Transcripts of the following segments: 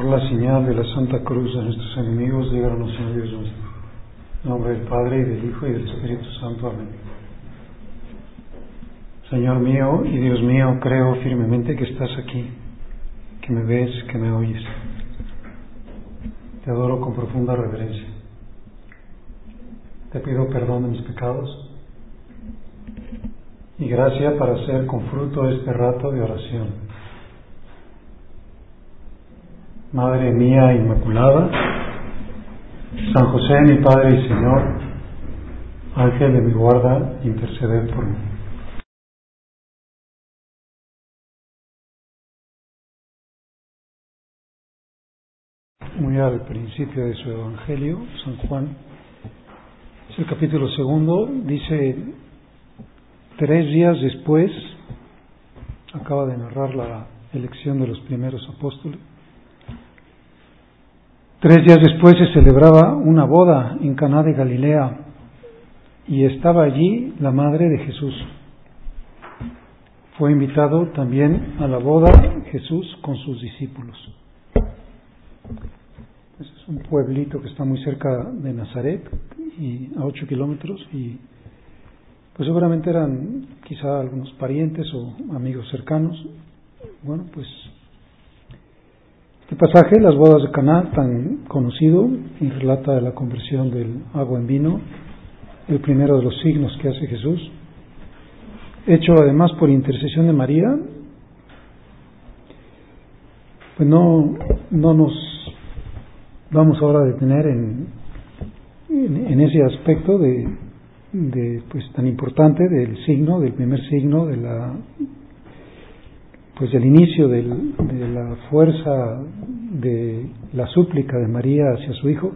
Por la señal de la Santa Cruz de nuestros enemigos, líbranos, Señor Dios nuestro. En nombre del Padre, y del Hijo, y del Espíritu Santo. Amén. Señor mío y Dios mío, creo firmemente que estás aquí, que me ves, que me oyes. Te adoro con profunda reverencia. Te pido perdón de mis pecados y gracia para hacer con fruto este rato de oración. Madre mía Inmaculada, San José, mi Padre y Señor, Ángel de mi guarda, interceded por mí. Muy al principio de su Evangelio, San Juan, es el capítulo 2, dice: 3 días después, acaba de narrar la elección de los primeros apóstoles. 3 días después se celebraba una boda en Caná de Galilea y estaba allí la madre de Jesús. Fue invitado también a la boda Jesús con sus discípulos. Es un pueblito que está muy cerca de Nazaret, y a 8 kilómetros, y pues seguramente eran quizá algunos parientes o amigos cercanos. Bueno, pues este pasaje, las bodas de Caná, tan conocido, y relata la conversión del agua en vino, el primero de los signos que hace Jesús, hecho además por intercesión de María. Pues no nos vamos ahora a detener en ese aspecto de pues tan importante del signo, del primer signo, de la pues del inicio de la fuerza de la súplica de María hacia su Hijo,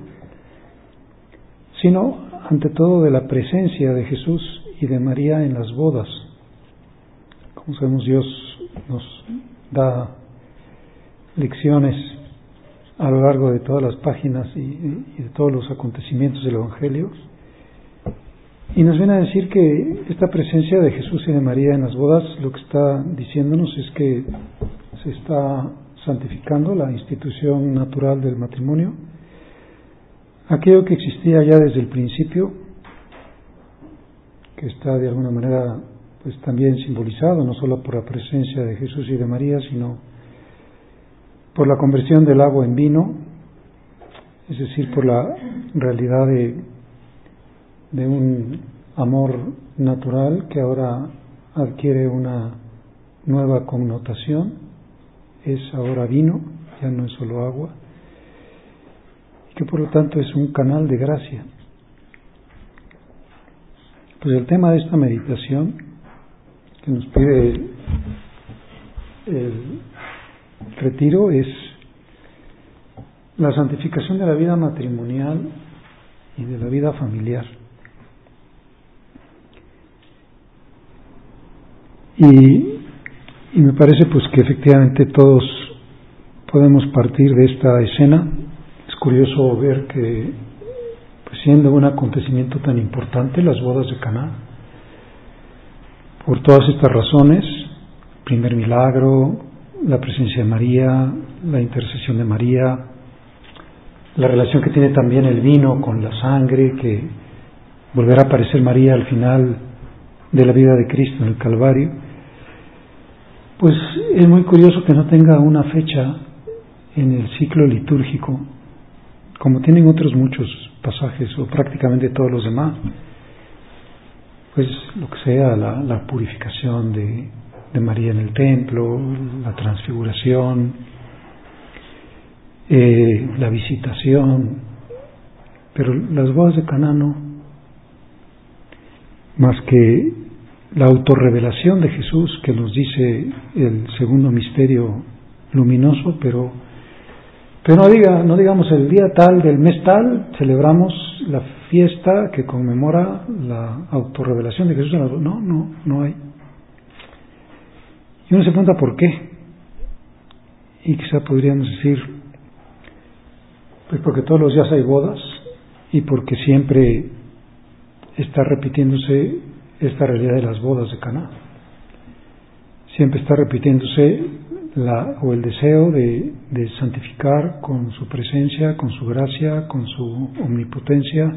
sino ante todo de la presencia de Jesús y de María en las bodas. Como sabemos, Dios nos da lecciones a lo largo de todas las páginas y de todos los acontecimientos del Evangelio, y nos viene a decir que esta presencia de Jesús y de María en las bodas, lo que está diciéndonos es que se está santificando la institución natural del matrimonio, aquello que existía ya desde el principio, que está de alguna manera pues también simbolizado no solo por la presencia de Jesús y de María, sino por la conversión del agua en vino, es decir, por la realidad de un amor natural que ahora adquiere una nueva connotación, es ahora vino, ya no es solo agua, y que por lo tanto es un canal de gracia. Pues el tema de esta meditación que nos pide el retiro es la santificación de la vida matrimonial y de la vida familiar. Y me parece pues que efectivamente todos podemos partir de esta escena. Es curioso ver que, pues siendo un acontecimiento tan importante, las bodas de Caná, por todas estas razones, primer milagro, la presencia de María, la intercesión de María, la relación que tiene también el vino con la sangre, que volverá a aparecer María al final de la vida de Cristo en el Calvario, pues es muy curioso que no tenga una fecha en el ciclo litúrgico, como tienen otros muchos pasajes, o prácticamente todos los demás. Pues lo que sea, la purificación de María en el templo, la transfiguración, la visitación, pero las bodas de Caná no, más que la autorrevelación de Jesús, que nos dice el segundo misterio luminoso, pero no digamos el día tal del mes tal celebramos la fiesta que conmemora la autorrevelación de Jesús. No hay. Y uno se pregunta por qué, y quizá podríamos decir pues porque todos los días hay bodas y porque siempre está repitiéndose esta realidad de las bodas de Caná. Siempre está repitiéndose o el deseo de santificar con su presencia, con su gracia, con su omnipotencia,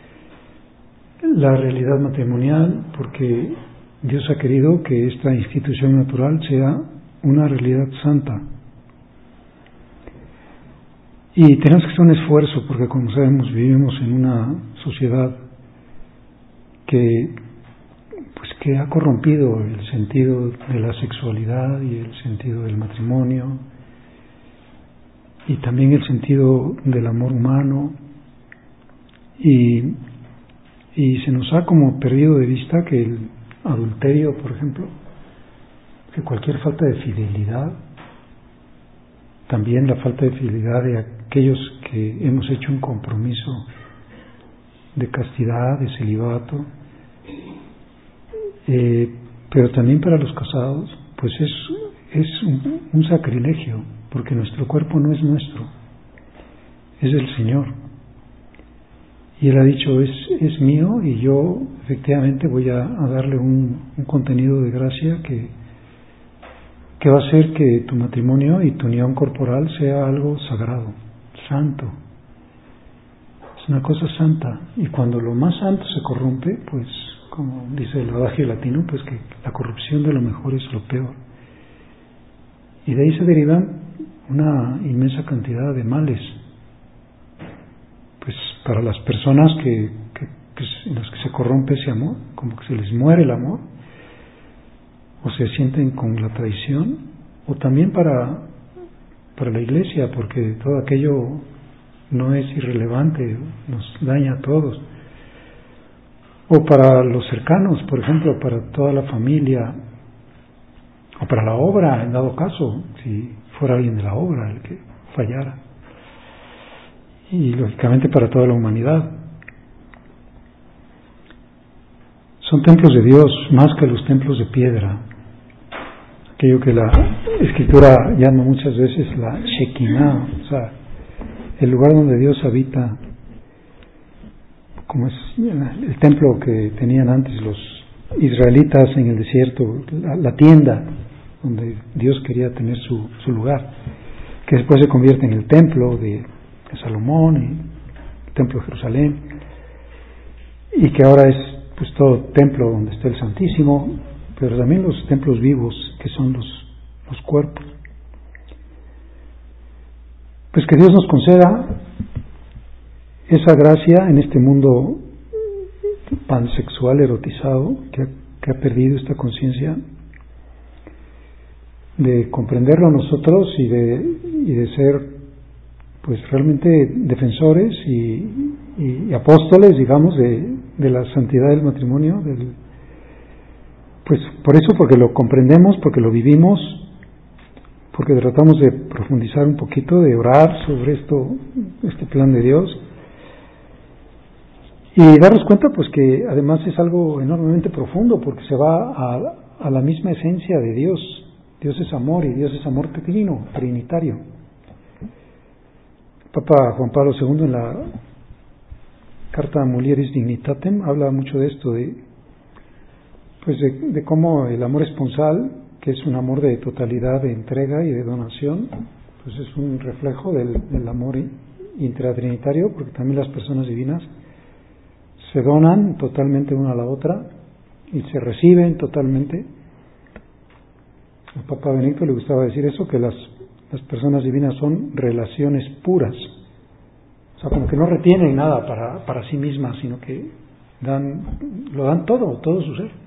la realidad matrimonial, porque Dios ha querido que esta institución natural sea una realidad santa. Y tenemos que hacer un esfuerzo, porque como sabemos vivimos en una sociedad que ha corrompido el sentido de la sexualidad y el sentido del matrimonio y también el sentido del amor humano, y se nos ha como perdido de vista que el adulterio, por ejemplo, que cualquier falta de fidelidad, también la falta de fidelidad de aquellos que hemos hecho un compromiso de castidad, de celibato, pero también para los casados, pues es un sacrilegio, porque nuestro cuerpo no es nuestro, es del Señor. Y Él ha dicho, es mío, y yo efectivamente voy a darle un contenido de gracia que va a hacer que tu matrimonio y tu unión corporal sea algo sagrado, santo. Es una cosa santa, y cuando lo más santo se corrompe, pues como dice el adagio latino, pues que la corrupción de lo mejor es lo peor. Y de ahí se derivan una inmensa cantidad de males, pues para las personas en las que se corrompe ese amor, como que se les muere el amor, o se sienten con la traición, o también para la iglesia, porque todo aquello no es irrelevante, nos daña a todos. O para los cercanos, por ejemplo, para toda la familia, o para la obra, en dado caso, si fuera alguien de la obra el que fallara. Y lógicamente para toda la humanidad. Son templos de Dios más que los templos de piedra. Aquello que la Escritura llama muchas veces la Shekinah, o sea, el lugar donde Dios habita, como es el templo que tenían antes los israelitas en el desierto, la tienda donde Dios quería tener su lugar, que después se convierte en el templo de Salomón y el templo de Jerusalén, y que ahora es pues todo templo donde está el Santísimo, pero también los templos vivos que son los cuerpos. Pues que Dios nos conceda esa gracia en este mundo pansexual, erotizado, que ha perdido esta conciencia, de comprenderlo nosotros y de ser pues realmente defensores y apóstoles, digamos, de la santidad del matrimonio, pues por eso, porque lo comprendemos, porque lo vivimos, porque tratamos de profundizar un poquito, de orar sobre este plan de Dios, y darnos cuenta pues que además es algo enormemente profundo, porque se va a la misma esencia de Dios. Dios es amor, y Dios es amor trino, trinitario. Papa Juan Pablo II en la carta Mulieris Dignitatem habla mucho de esto, de cómo el amor esponsal, que es un amor de totalidad, de entrega y de donación, pues es un reflejo del amor intratrinitario, porque también las personas divinas se donan totalmente una a la otra y se reciben totalmente. Al Papa Benedicto le gustaba decir eso, que las personas divinas son relaciones puras, o sea, como que no retienen nada para sí mismas, sino que lo dan todo su ser.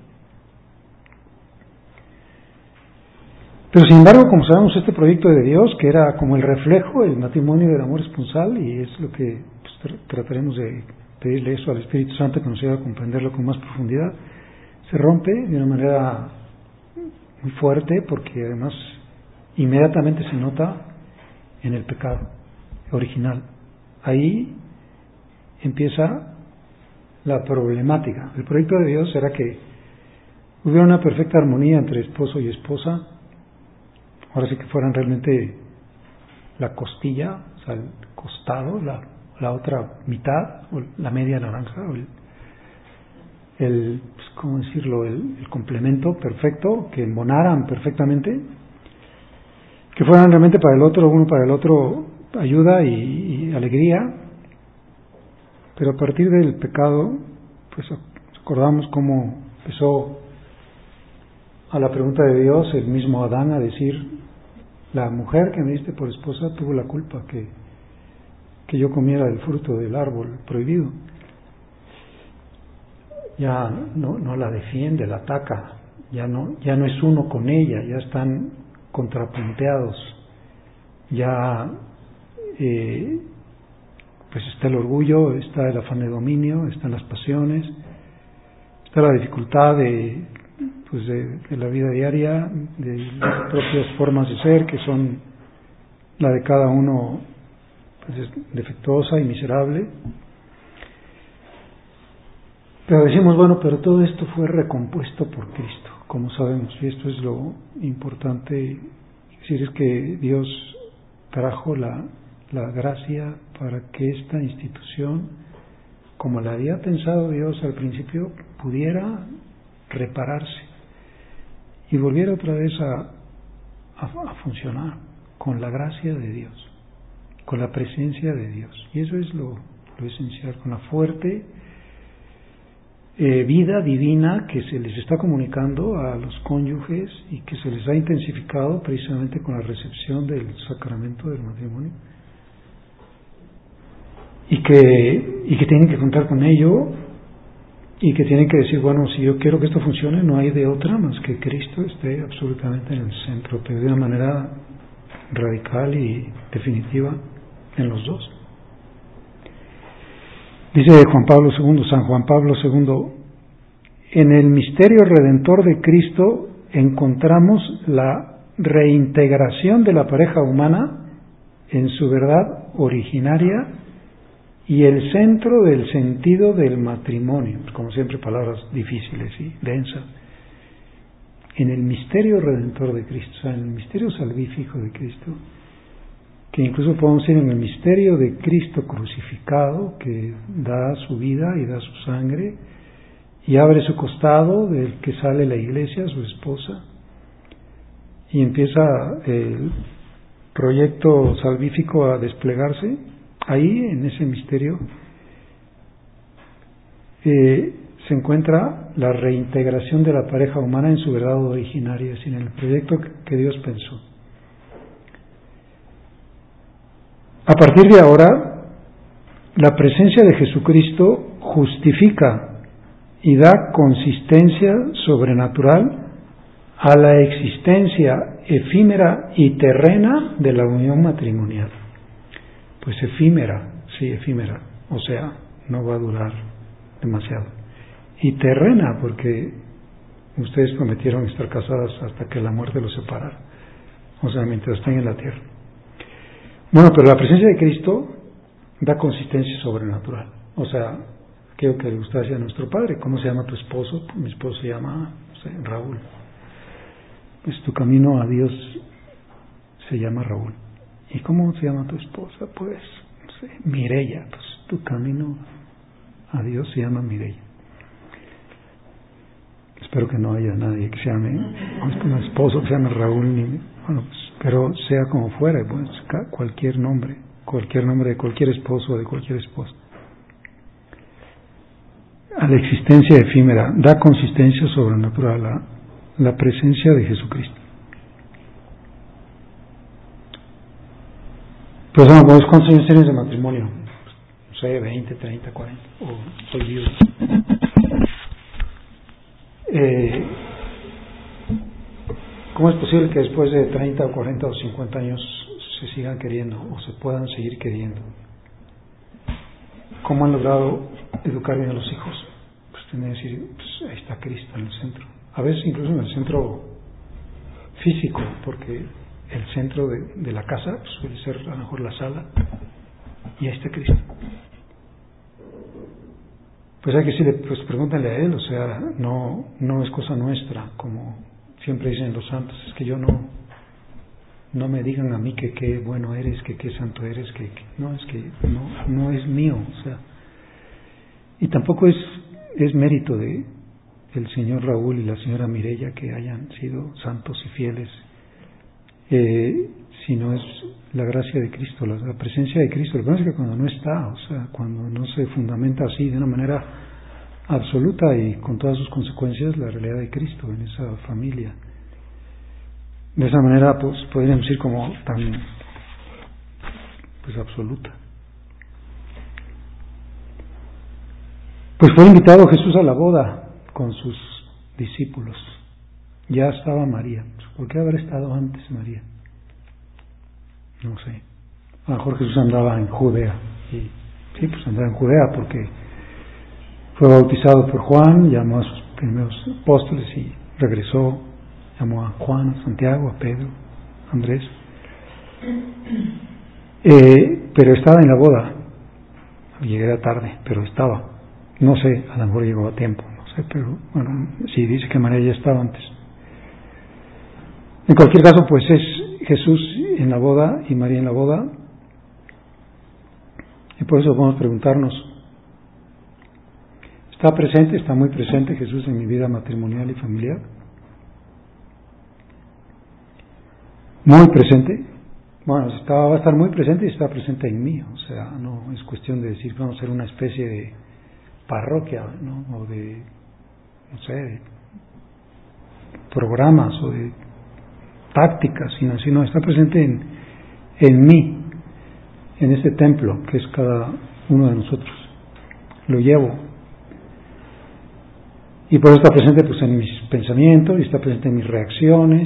Pero sin embargo, como sabemos, este proyecto de Dios, que era como el reflejo, el matrimonio del amor esponsal, y es lo que pues, trataremos de pedirle eso al Espíritu Santo, que nos ayude a comprenderlo con más profundidad, se rompe de una manera muy fuerte, porque además inmediatamente se nota en el pecado original. Ahí empieza la problemática. El proyecto de Dios era que hubiera una perfecta armonía entre esposo y esposa, ahora sí que fueran realmente la costilla, o sea, el costado, la otra mitad, o la media naranja, o ¿cómo decirlo?, el complemento perfecto, que embonaran perfectamente, que fueran realmente para el otro, uno para el otro, ayuda y alegría. Pero a partir del pecado, pues recordamos cómo empezó a la pregunta de Dios el mismo Adán a decir: la mujer que me diste por esposa tuvo la culpa que yo comiera del fruto del árbol prohibido. Ya no la defiende, la ataca, ya no es uno con ella, ya están contrapunteados, ya pues está el orgullo, está el afán de dominio, están las pasiones, está la dificultad de la vida diaria, de las propias formas de ser, que son la de cada uno, pues, es defectuosa y miserable. Pero decimos, bueno, pero todo esto fue recompuesto por Cristo, como sabemos, y esto es lo importante. Es decir, es que Dios trajo la gracia para que esta institución, como la había pensado Dios al principio, pudiera repararse y volviera otra vez a funcionar con la gracia de Dios, con la presencia de Dios. Y eso es lo esencial, con la fuerte vida divina que se les está comunicando a los cónyuges y que se les ha intensificado precisamente con la recepción del sacramento del matrimonio, y que tienen que contar con ello, y que tienen que decir, bueno, si yo quiero que esto funcione, no hay de otra más que Cristo esté absolutamente en el centro, pero de una manera radical y definitiva en los dos. Dice San Juan Pablo II, en el misterio redentor de Cristo encontramos la reintegración de la pareja humana en su verdad originaria y el centro del sentido del matrimonio. Como siempre, palabras difíciles y densas. En el misterio redentor de Cristo, o sea, en el misterio salvífico de Cristo, que incluso podemos decir en el misterio de Cristo crucificado, que da su vida y da su sangre y abre su costado, del que sale la iglesia, su esposa, y empieza el proyecto salvífico a desplegarse. Ahí, en ese misterio, se encuentra la reintegración de la pareja humana en su verdad originaria, es decir, en el proyecto que Dios pensó. A partir de ahora, la presencia de Jesucristo justifica y da consistencia sobrenatural a la existencia efímera y terrena de la unión matrimonial. Pues efímera, sí, efímera, o sea, no va a durar demasiado. Y terrena, porque ustedes prometieron estar casadas hasta que la muerte los separara, o sea, mientras estén en la tierra. Bueno, pero la presencia de Cristo da consistencia sobrenatural. O sea, creo que le gusta decir a nuestro padre: ¿cómo se llama tu esposo? Mi esposo se llama, no sé, Raúl. Pues tu camino a Dios se llama Raúl. ¿Y cómo se llama tu esposa? Pues, no sé, Mireya. Pues tu camino a Dios se llama Mireya. Espero que no haya nadie que se llame, un esposo que se llame Raúl, bueno, pues, pero sea como fuera, pues, cualquier nombre de cualquier esposo o de cualquier esposa. A la existencia efímera da consistencia sobrenatural a la presencia de Jesucristo. Pues bueno, ¿cuántos años tienes de matrimonio? No sé, 20, 30, 40, o soy viudo. ¿Cómo es posible que después de 30 o 40 o 50 años se sigan queriendo o se puedan seguir queriendo? ¿Cómo han logrado educar bien a los hijos? Pues tienen que decir, pues ahí está Cristo en el centro. A veces incluso en el centro físico, porque el centro de la casa pues, suele ser a lo mejor la sala, y ahí está Cristo. Pues hay que decirle, pues pregúntale a Él, o sea, no es cosa nuestra, como siempre dicen los santos, es que yo no me digan a mí que qué bueno eres, que qué santo eres, no, es que no es mío, o sea, y tampoco es mérito de el señor Raúl y la señora Mireya que hayan sido santos y fieles, sino es la gracia de Cristo, la presencia de Cristo. Lo que pasa es que cuando no está, o sea, cuando no se fundamenta así de una manera absoluta y con todas sus consecuencias, la realidad de Cristo en esa familia. De esa manera, pues, podríamos decir como tan, pues, absoluta. Pues fue invitado Jesús a la boda con sus discípulos. Ya estaba María. ¿Por qué haber estado antes María? No sé. A lo mejor Jesús andaba en Judea. Y, sí, pues andaba en Judea porque fue bautizado por Juan, llamó a sus primeros apóstoles y regresó, llamó a Juan, a Santiago, a Pedro, a Andrés. Pero estaba en la boda. Llegué tarde, pero estaba. No sé, a lo mejor llegó a tiempo, no sé, pero bueno, sí dice que María ya estaba antes. En cualquier caso, pues es Jesús en la boda y María en la boda. Y por eso podemos preguntarnos, ¿está presente, está muy presente Jesús en mi vida matrimonial y familiar? Muy presente. Bueno, va a estar muy presente y está presente en mí. O sea, no es cuestión de decir vamos a ser una especie de parroquia, ¿no? O de, no sé, de programas o de tácticas, sino está presente en mí, en este templo que es cada uno de nosotros. Lo llevo. Y por eso está presente pues en mis pensamientos y está presente en mis reacciones.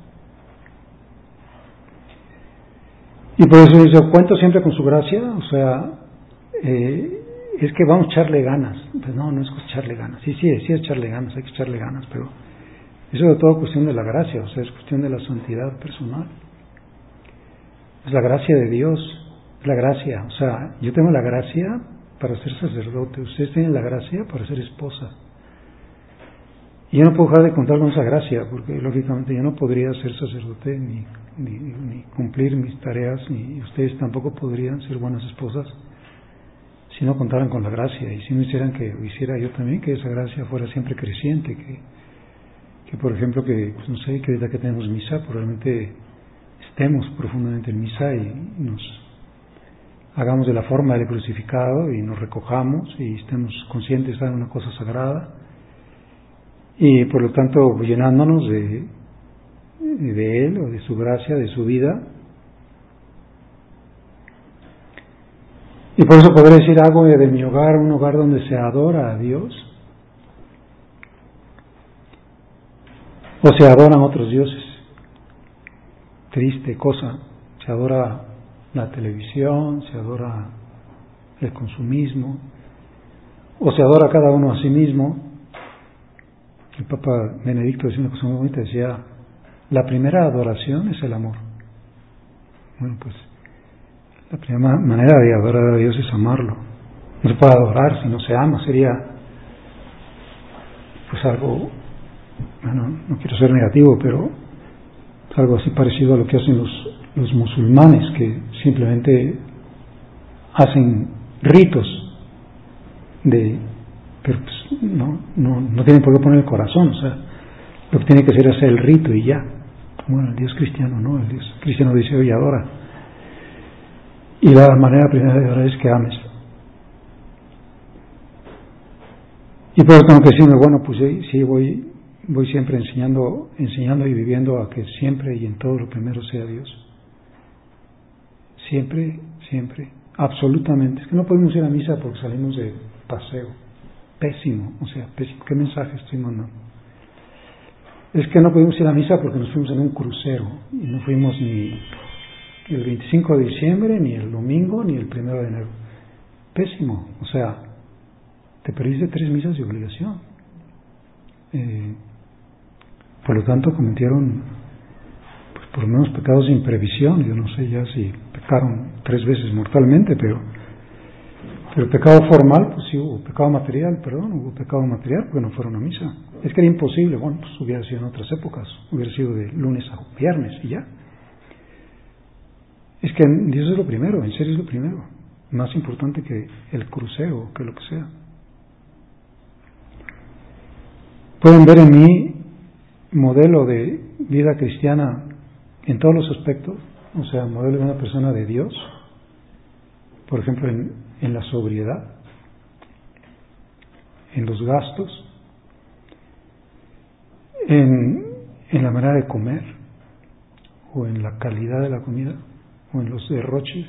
Y por eso yo cuento siempre con su gracia, o sea, es que vamos a echarle ganas. Pues no es echarle ganas. Sí es echarle ganas, hay que echarle ganas, pero eso es de todo cuestión de la gracia, o sea, es cuestión de la santidad personal. Es la gracia de Dios, es la gracia, o sea, yo tengo la gracia para ser sacerdote, ustedes tienen la gracia para ser esposa. Y yo no puedo dejar de contar con esa gracia, porque lógicamente yo no podría ser sacerdote ni cumplir mis tareas, ni ustedes tampoco podrían ser buenas esposas si no contaran con la gracia, y si no hicieran que hiciera yo también, que esa gracia fuera siempre creciente, que por ejemplo, que pues no sé, que ahorita que tenemos misa, probablemente estemos profundamente en misa y nos hagamos de la forma del crucificado y nos recojamos y estemos conscientes de una cosa sagrada y por lo tanto llenándonos de Él o de su gracia, de su vida. Y por eso podré decir, hago de mi hogar un hogar donde se adora a Dios o se adoran otros dioses. Triste cosa, se adora la televisión, se adora el consumismo, o se adora cada uno a sí mismo. El Papa Benedicto decía una cosa muy bonita, decía, la primera adoración es el amor. Bueno, pues la primera manera de adorar a Dios es amarlo. No se puede adorar si no se ama, sería pues algo, bueno, no quiero ser negativo, pero algo así parecido a lo que hacen los musulmanes, que simplemente hacen ritos pero pues no tienen por qué poner el corazón, o sea, lo que tiene que hacer es hacer el rito y ya. Bueno, el Dios cristiano no, el Dios cristiano dice oye, adora. Y la manera primera de adorar es que ames. Y por eso tengo que decirme, bueno, pues sí voy siempre enseñando y viviendo a que siempre y en todo lo primero sea Dios. Siempre, absolutamente. Es que no podemos ir a misa porque salimos de paseo. Pésimo, o sea, pésimo. ¿Qué mensaje estoy mandando? Es que no podemos ir a misa porque nos fuimos en un crucero y no fuimos ni el 25 de diciembre, ni el domingo, ni el 1 de enero. Pésimo, o sea, te perdiste 3 misas de obligación. Por lo tanto, cometieron pues, por lo menos pecados de imprevisión. Yo no sé ya si pecaron 3 veces mortalmente, pero pecado formal, pues sí hubo. Pecado material, hubo pecado material porque no fueron a misa. Es que era imposible, bueno, pues hubiera sido en otras épocas, hubiera sido de lunes a viernes y ya. Es que Dios es lo primero, en serio es lo primero, más importante que el crucero, que lo que sea. Pueden ver en mí modelo de vida cristiana en todos los aspectos, o sea, modelo de una persona de Dios, por ejemplo, en la sobriedad, en los gastos, en la manera de comer, o en la calidad de la comida, o en los derroches,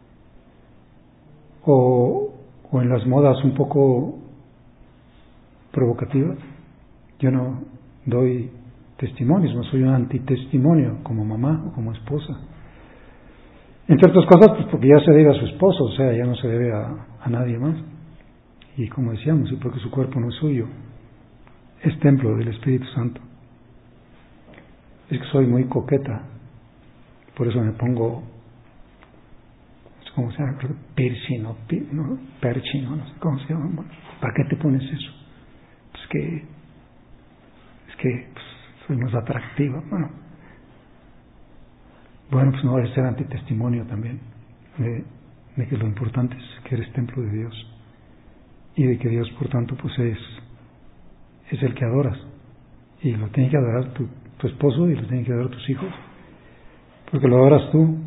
o en las modas un poco provocativas. Yo no doy testimonios, no soy un antitestimonio como mamá o como esposa. Entre otras cosas, pues porque ya se debe a su esposo, o sea, ya no se debe a nadie más. Y como decíamos, y porque su cuerpo no es suyo, es templo del Espíritu Santo. Es que soy muy coqueta, por eso me pongo, ¿cómo se llama? Piercing, no sé cómo se llama. ¿Para qué te pones eso? Es que pues, soy más atractiva. Bueno, pues no va a ser antitestimonio también de que lo importante es que eres templo de Dios y de que Dios, por tanto, pues es el que adoras, y lo tiene que adorar tu esposo y lo tienen que adorar tus hijos, porque lo adoras tú.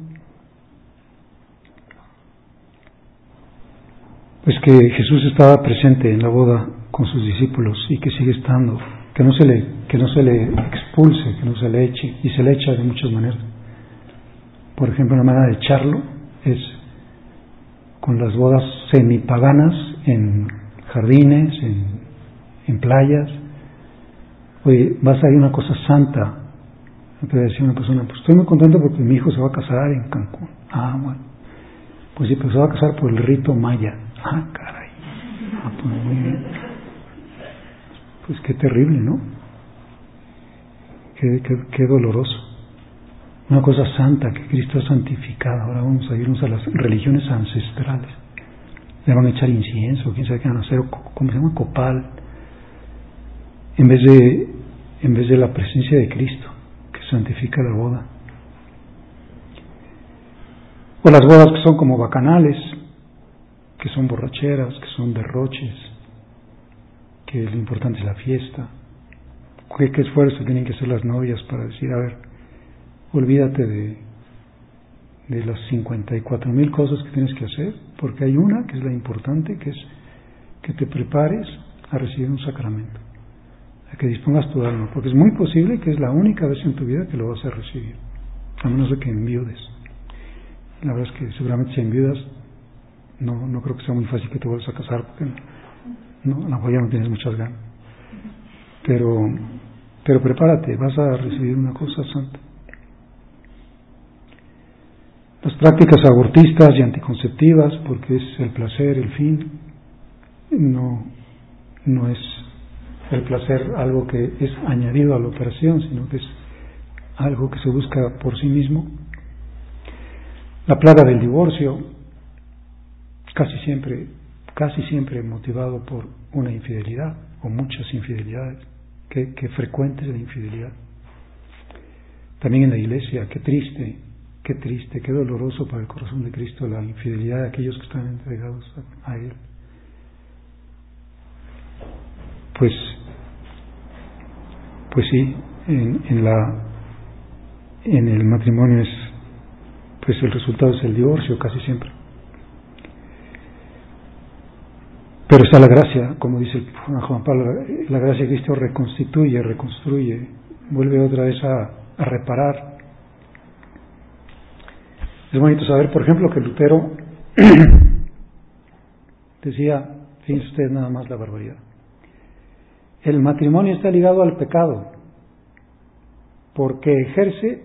Pues que Jesús estaba presente en la boda con sus discípulos y que sigue estando, que no se le expulse, que no se le eche, y se le echa de muchas maneras. Por ejemplo, una manera de echarlo es con las bodas semipaganas en jardines, en playas. Oye, vas a ir a una cosa santa. Te va a decir una persona, pues estoy muy contento porque mi hijo se va a casar en Cancún. Bueno. Pues sí, pero se va a casar por el rito maya. Caray. Pues muy bien. Pues qué terrible, ¿no? Qué doloroso. Una cosa santa que Cristo ha santificado. Ahora vamos a irnos a las religiones ancestrales. Le van a echar incienso, quién sabe qué van a hacer, ¿cómo se llama? Copal. En vez de la presencia de Cristo, que santifica la boda. O las bodas que son como bacanales, que son borracheras, que son derroches, que lo importante es la fiesta. ¿Qué esfuerzo tienen que hacer las novias para decir, a ver, olvídate de las 54,000 cosas que tienes que hacer, porque hay una que es la importante, que es que te prepares a recibir un sacramento, a que dispongas tu alma, porque es muy posible que es la única vez en tu vida que lo vas a recibir, a menos de que enviudes. La verdad es que seguramente si enviudas, no creo que sea muy fácil que te vuelvas a casar, porque a lo mejor ya no tienes muchas ganas. Pero prepárate, vas a recibir una cosa santa. Las prácticas abortistas y anticonceptivas, porque es el placer, el fin, no es el placer algo que es añadido a la operación, sino que es algo que se busca por sí mismo. La plaga del divorcio, casi siempre motivado por una infidelidad o muchas infidelidades, que frecuentes de infidelidad. También en la iglesia, qué triste, qué doloroso para el corazón de Cristo la infidelidad de aquellos que están entregados a Él. Pues sí, en el matrimonio pues el resultado es el divorcio casi siempre. Pero está la gracia, como dice Juan Pablo, la gracia de Cristo reconstituye, reconstruye, vuelve otra vez a reparar. Es bonito saber, por ejemplo, que Lutero decía, fíjense ustedes nada más la barbaridad, el matrimonio está ligado al pecado porque ejerce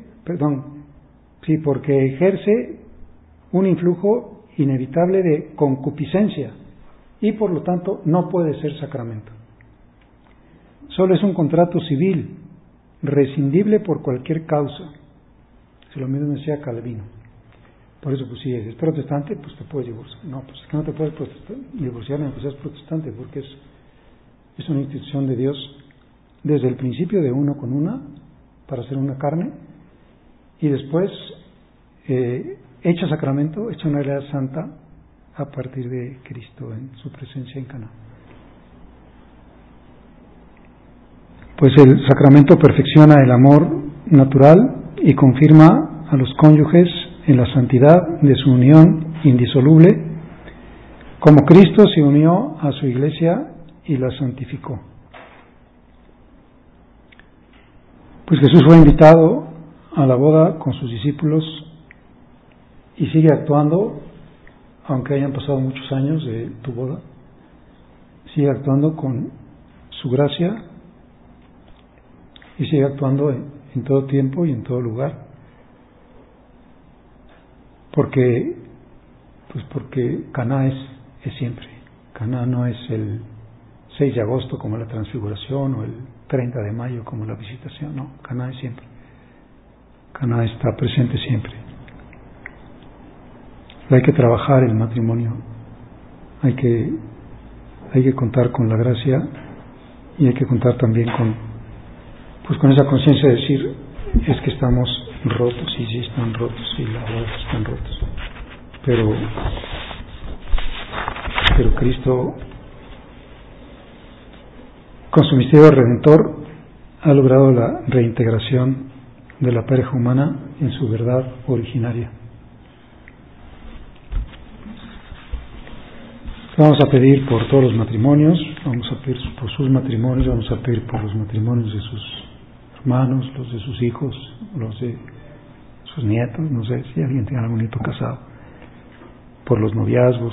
un influjo inevitable de concupiscencia y por lo tanto no puede ser sacramento. Solo es un contrato civil, rescindible por cualquier causa. Se lo mismo decía Calvino. Por eso, pues si eres protestante, pues te puedes divorciar. No, pues es que no te puedes divorciar aunque seas protestante, porque es una institución de Dios desde el principio de uno con una, para hacer una carne, y después hecha sacramento, hecha una realidad santa a partir de Cristo en su presencia en Caná. Pues el sacramento perfecciona el amor natural y confirma a los cónyuges en la santidad de su unión indisoluble, como Cristo se unió a su iglesia y la santificó. Pues Jesús fue invitado a la boda con sus discípulos y sigue actuando, aunque hayan pasado muchos años de tu boda, sigue actuando con su gracia y sigue actuando en todo tiempo y en todo lugar, porque Caná es siempre. Caná no es el 6 de agosto como la transfiguración o el 30 de mayo como la visitación, no, Caná es siempre. Caná está presente siempre. Hay que trabajar el matrimonio, hay que contar con la gracia y hay que contar también con esa conciencia de decir, es que estamos rotos, y sí están rotos, y la boda están rotos, pero Cristo, con su misterio redentor, ha logrado la reintegración de la pareja humana en su verdad originaria. Vamos a pedir por todos los matrimonios, vamos a pedir por sus matrimonios, vamos a pedir por los matrimonios de sus hermanos, los de sus hijos, los de sus nietos, no sé si alguien tiene algún nieto casado, por los noviazgos,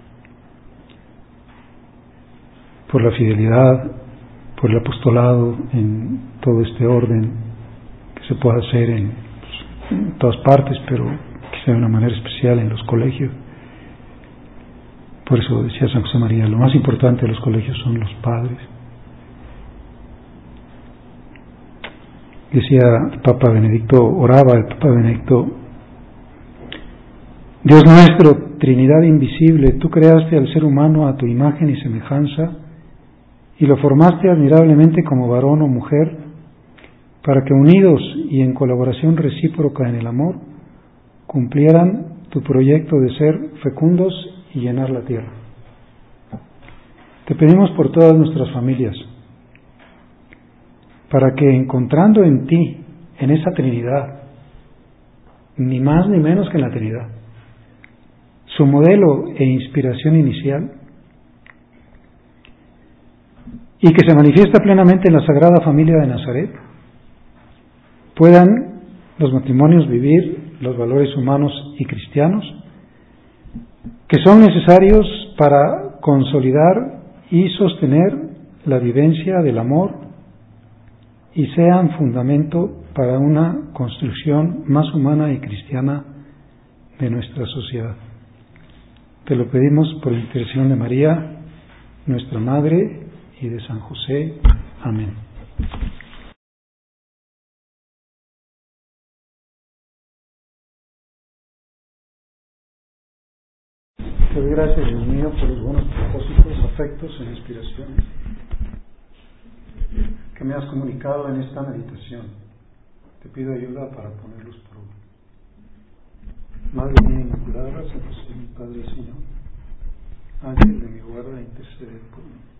por la fidelidad, por el apostolado en todo este orden que se pueda hacer en todas partes, pero quizá de una manera especial en los colegios. Por eso decía San José María, lo más importante de los colegios son los padres. Decía el Papa Benedicto, oraba el Papa Benedicto: Dios nuestro, Trinidad invisible, tú creaste al ser humano a tu imagen y semejanza y lo formaste admirablemente como varón o mujer, para que unidos y en colaboración recíproca en el amor cumplieran tu proyecto de ser fecundos y llenar la tierra. Te pedimos por todas nuestras familias, para que encontrando en ti, en esa Trinidad, ni más ni menos que en la Trinidad, su modelo e inspiración inicial, y que se manifiesta plenamente en la Sagrada Familia de Nazaret, puedan los matrimonios vivir los valores humanos y cristianos que son necesarios para consolidar y sostener la vivencia del amor y sean fundamento para una construcción más humana y cristiana de nuestra sociedad. Te lo pedimos por intercesión de María, nuestra Madre, y de San José. Amén. Te doy gracias, Dios mío, por los buenos propósitos, afectos e inspiraciones que me has comunicado en esta meditación. Te pido ayuda para ponerlos por obra. Madre mía inmaculada, San José, mi Padre y Señor, ángel de mi guarda, intercede por mí.